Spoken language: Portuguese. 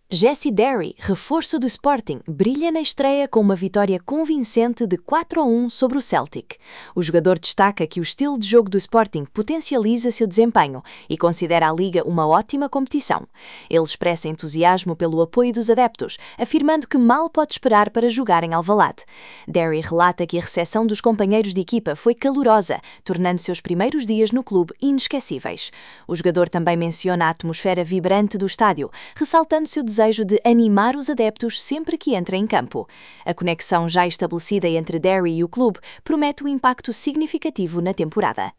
Jesse Derry, reforço do Sporting, brilha na estreia com uma vitória convincente de 4-1 sobre o Celtic. O jogador destaca que o estilo de jogo do Sporting potencializa seu desempenho e considera a Liga uma ótima competição. Ele expressa entusiasmo pelo apoio dos adeptos, afirmando que mal pode esperar para jogar em Alvalade. Derry relata que a recepção dos companheiros de equipa foi calorosa, tornando seus primeiros dias no clube inesquecíveis. O jogador também menciona a atmosfera vibrante do estádio, ressaltando seu desejo de animar os adeptos sempre que entra em campo. A conexão já estabelecida entre Derry e o clube promete um impacto significativo na temporada.